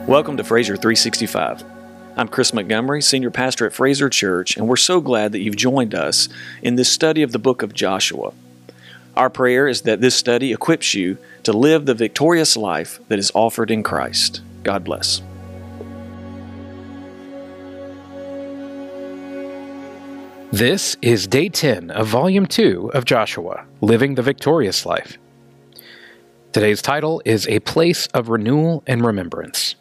Welcome to Fraser 365. I'm Chris Montgomery, Senior Pastor at Fraser Church, and we're so glad that you've joined us in this study of the book of Joshua. Our prayer is that this study equips you to live the victorious life that is offered in Christ. God bless. This is Day 10 of Volume 2 of Joshua, Living the Victorious Life. Today's title is A Place of Renewal and Remembrance.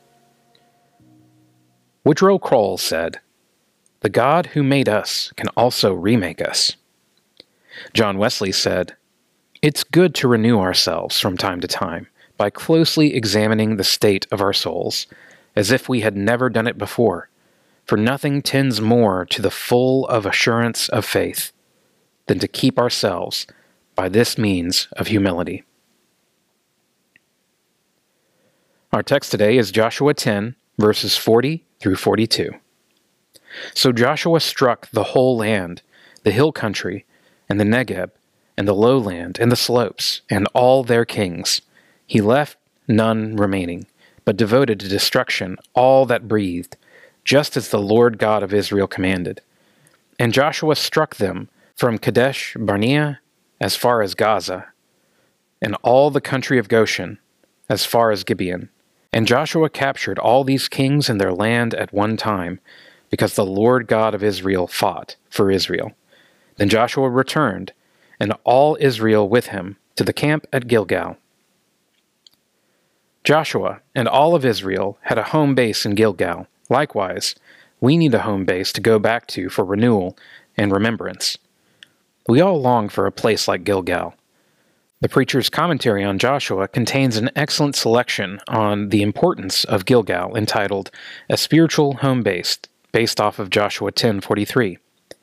Woodrow Kroll said, "The God who made us can also remake us." John Wesley said, "It's good to renew ourselves from time to time by closely examining the state of our souls, as if we had never done it before, for nothing tends more to the full of assurance of faith than to keep ourselves by this means of humility." Our text today is Joshua 10, verses 40 through 42. So Joshua struck the whole land, the hill country, and the Negeb, and the lowland, and the slopes, and all their kings. He left none remaining, but devoted to destruction all that breathed, just as the Lord God of Israel commanded. And Joshua struck them from Kadesh Barnea as far as Gaza, and all the country of Goshen as far as Gibeon. And Joshua captured all these kings and their land at one time, because the Lord God of Israel fought for Israel. Then Joshua returned, and all Israel with him, to the camp at Gilgal. Joshua and all of Israel had a home base in Gilgal. Likewise, we need a home base to go back to for renewal and remembrance. We all long for a place like Gilgal. The preacher's commentary on Joshua contains an excellent selection on the importance of Gilgal entitled A Spiritual Home Base, based off of Joshua 10:43.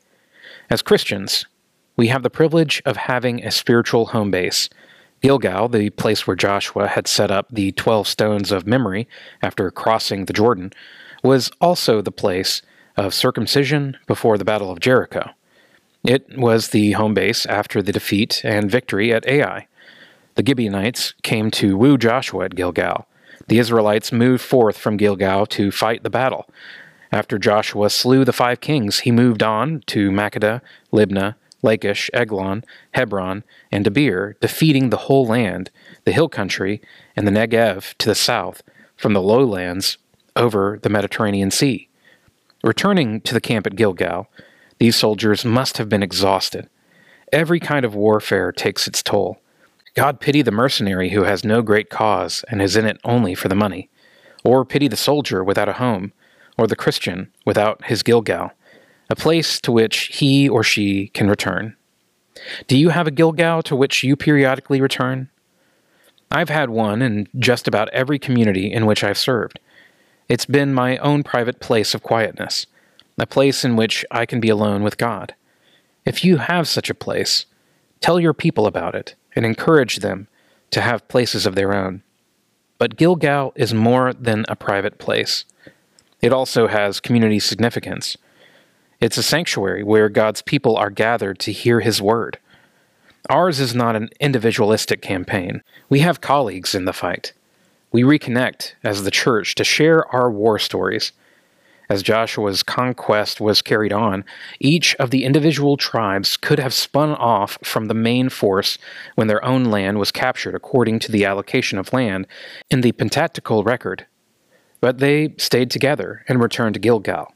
As Christians, we have the privilege of having a spiritual home base. Gilgal, the place where Joshua had set up the 12 stones of memory after crossing the Jordan, was also the place of circumcision before the Battle of Jericho. It was the home base after the defeat and victory at Ai. The Gibeonites came to woo Joshua at Gilgal. The Israelites moved forth from Gilgal to fight the battle. After Joshua slew the 5 kings, he moved on to Makkedah, Libnah, Lachish, Eglon, Hebron, and Debir, defeating the whole land, the hill country, and the Negev to the south, from the lowlands over the Mediterranean Sea. Returning to the camp at Gilgal, these soldiers must have been exhausted. Every kind of warfare takes its toll. God pity the mercenary who has no great cause and is in it only for the money, or pity the soldier without a home, or the Christian without his Gilgal, a place to which he or she can return. Do you have a Gilgal to which you periodically return? I've had one in just about every community in which I've served. It's been my own private place of quietness, a place in which I can be alone with God. If you have such a place, tell your people about it and encourage them to have places of their own. But Gilgal is more than a private place. It also has community significance. It's a sanctuary where God's people are gathered to hear His word. Ours is not an individualistic campaign. We have colleagues in the fight. We reconnect as the church to share our war stories. As Joshua's conquest was carried on, each of the individual tribes could have spun off from the main force when their own land was captured according to the allocation of land in the Pentateuchal record. But they stayed together and returned to Gilgal.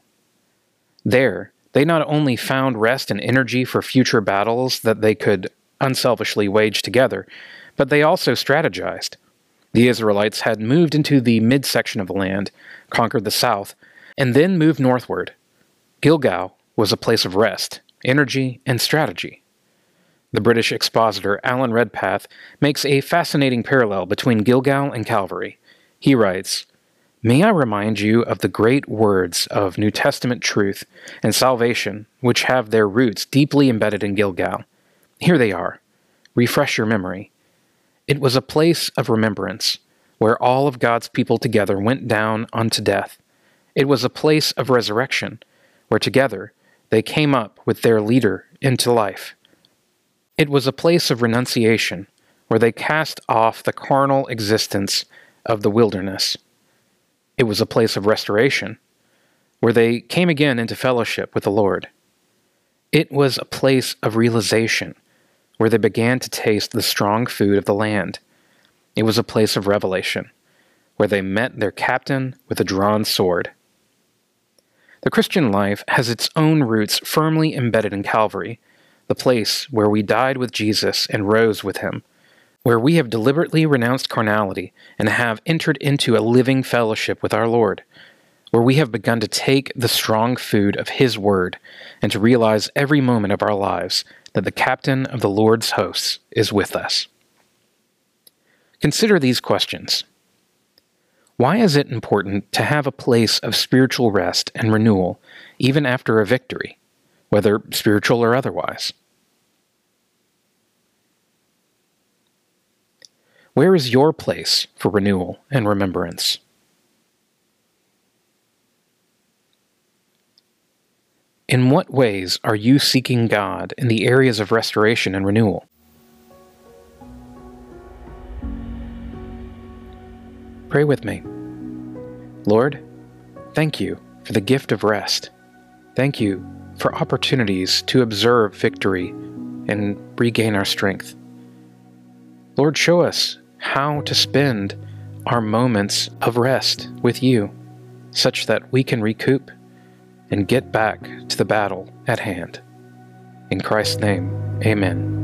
There, they not only found rest and energy for future battles that they could unselfishly wage together, but they also strategized. The Israelites had moved into the midsection of the land, conquered the south, and then moved northward. Gilgal was a place of rest, energy, and strategy. The British expositor Alan Redpath makes a fascinating parallel between Gilgal and Calvary. He writes, "May I remind you of the great words of New Testament truth and salvation which have their roots deeply embedded in Gilgal. Here they are. Refresh your memory. It was a place of remembrance, where all of God's people together went down unto death. It was a place of resurrection, where together they came up with their leader into life. It was a place of renunciation, where they cast off the carnal existence of the wilderness. It was a place of restoration, where they came again into fellowship with the Lord. It was a place of realization, where they began to taste the strong food of the land. It was a place of revelation, where they met their captain with a drawn sword. The Christian life has its own roots firmly embedded in Calvary, the place where we died with Jesus and rose with him, where we have deliberately renounced carnality and have entered into a living fellowship with our Lord, where we have begun to take the strong food of his word and to realize every moment of our lives that the captain of the Lord's hosts is with us. Consider these questions. Why is it important to have a place of spiritual rest and renewal even after a victory, whether spiritual or otherwise? Where is your place for renewal and remembrance? In what ways are you seeking God in the areas of restoration and renewal? Pray with me. Lord, thank you for the gift of rest. Thank you for opportunities to observe victory and regain our strength. Lord, show us how to spend our moments of rest with you, such that we can recoup and get back to the battle at hand. In Christ's name, amen.